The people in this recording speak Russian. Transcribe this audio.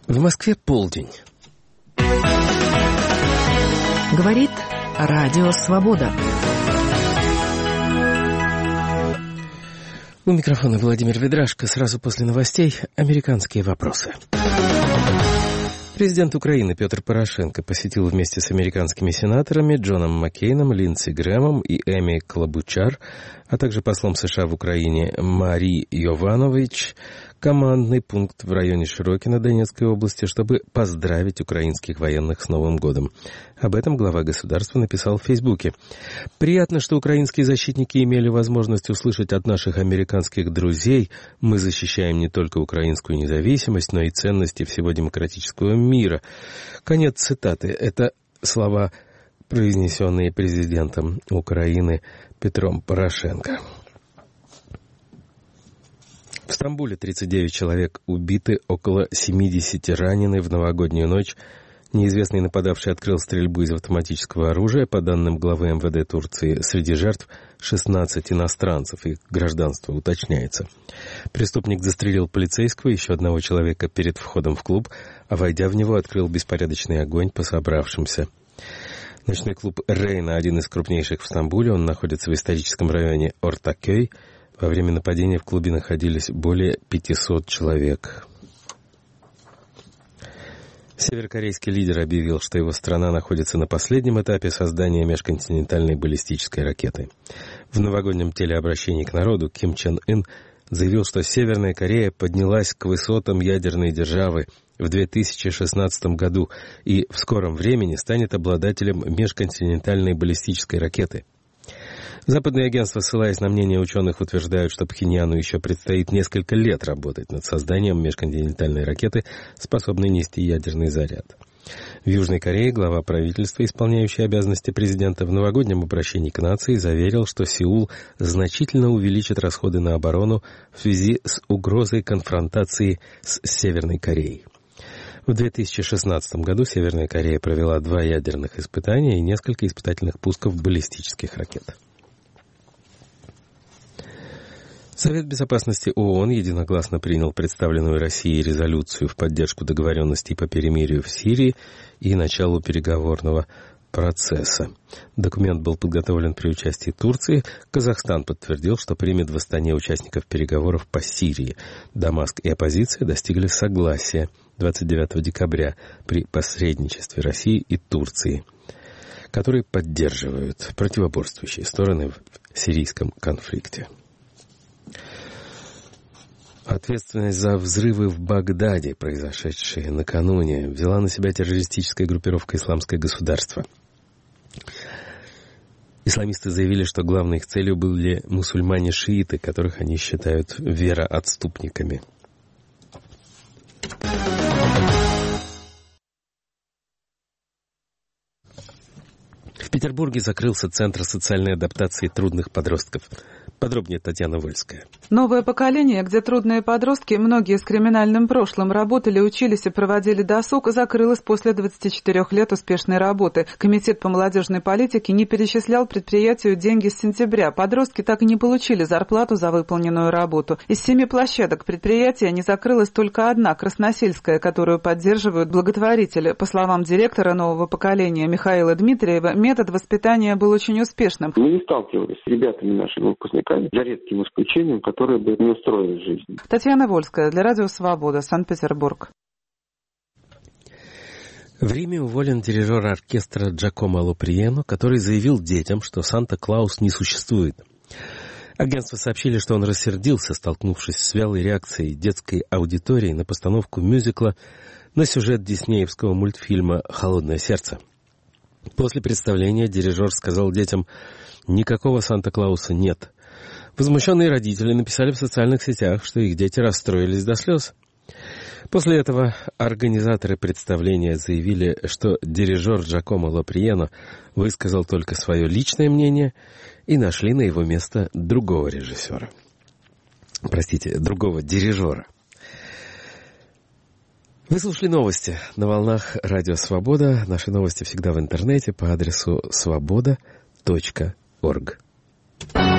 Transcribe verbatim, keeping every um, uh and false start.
В Москве полдень. Говорит Радио Свобода. У микрофона Владимир Ведрашко. Сразу после новостей американские вопросы. Президент Украины Петр Порошенко посетил вместе с американскими сенаторами Джоном Маккейном, Линдси Грэмом и Эми Клобучар, а также послом США в Украине Мари Йованович, командный пункт в районе Широкино Донецкой области, чтобы поздравить украинских военных с Новым годом. Об этом глава государства написал в Фейсбуке. «Приятно, что украинские защитники имели возможность услышать от наших американских друзей. Мы защищаем не только украинскую независимость, но и ценности всего демократического мира». Конец цитаты. Это слова, произнесенные президентом Украины Петром Порошенко. В Стамбуле тридцать девять человек убиты, около семьдесят ранены в новогоднюю ночь. Неизвестный нападавший открыл стрельбу из автоматического оружия. По данным главы эм вэ дэ Турции, среди жертв шестнадцать иностранцев, их гражданство уточняется. Преступник застрелил полицейского, еще одного человека перед входом в клуб, а войдя в него, открыл беспорядочный огонь по собравшимся. Ночной клуб «Рейна» — один из крупнейших в Стамбуле. Он находится в историческом районе Ортакköy. Во время нападения в клубе находились более пятисот человек. Северокорейский лидер объявил, что его страна находится на последнем этапе создания межконтинентальной баллистической ракеты. В новогоднем телеобращении к народу Ким Чен Ын заявил, что Северная Корея поднялась к высотам ядерной державы в две тысячи шестнадцатом году и в скором времени станет обладателем межконтинентальной баллистической ракеты. Западные агентства, ссылаясь на мнение ученых, утверждают, что Пхеньяну еще предстоит несколько лет работать над созданием межконтинентальной ракеты, способной нести ядерный заряд. В Южной Корее глава правительства, исполняющий обязанности президента, в новогоднем обращении к нации заверил, что Сеул значительно увеличит расходы на оборону в связи с угрозой конфронтации с Северной Кореей. В две тысячи шестнадцатом году Северная Корея провела два ядерных испытания и несколько испытательных пусков баллистических ракет. Совет Безопасности ООН единогласно принял представленную Россией резолюцию в поддержку договоренностей по перемирию в Сирии и началу переговорного процесса. Документ был подготовлен при участии Турции. Казахстан подтвердил, что примет в Астане участников переговоров по Сирии. Дамаск и оппозиция достигли согласия двадцать девятого декабря при посредничестве России и Турции, которые поддерживают противоборствующие стороны в сирийском конфликте. Ответственность за взрывы в Багдаде, произошедшие накануне, взяла на себя террористическая группировка «Исламское государство». Исламисты заявили, что главной их целью были мусульмане-шииты, которых они считают вероотступниками. В Петербурге закрылся Центр социальной адаптации трудных подростков. Подробнее Татьяна Вольская. Новое поколение, где трудные подростки, многие с криминальным прошлым, работали, учились и проводили досуг, закрылось после двадцати четырёх лет успешной работы. Комитет по молодежной политике не перечислял предприятию деньги с сентября. Подростки так и не получили зарплату за выполненную работу. Из семи площадок предприятия не закрылась только одна, Красносельская, которую поддерживают благотворители. По словам директора нового поколения Михаила Дмитриева, метод воспитания был очень успешным. Мы не сталкивались с ребятами нашими выпускниками, за редким исключением, которые бы не устроили жизнь. Татьяна Вольская для Радио Свобода, Санкт-Петербург. В Риме уволен дирижер оркестра Джакомо Лоприено, который заявил детям, что Санта-Клаус не существует. Агентства сообщили, что он рассердился, столкнувшись с вялой реакцией детской аудитории на постановку мюзикла на сюжет диснеевского мультфильма «Холодное сердце». После представления дирижер сказал детям: «Никакого Санта-Клауса нет». Возмущенные родители написали в социальных сетях, что их дети расстроились до слез. После этого организаторы представления заявили, что дирижер Джакомо Лоприено высказал только свое личное мнение и нашли на его место другого режиссера. Простите, другого дирижера. Вы слушали новости на волнах Радио Свобода. Наши новости всегда в интернете по адресу свобода точка орг.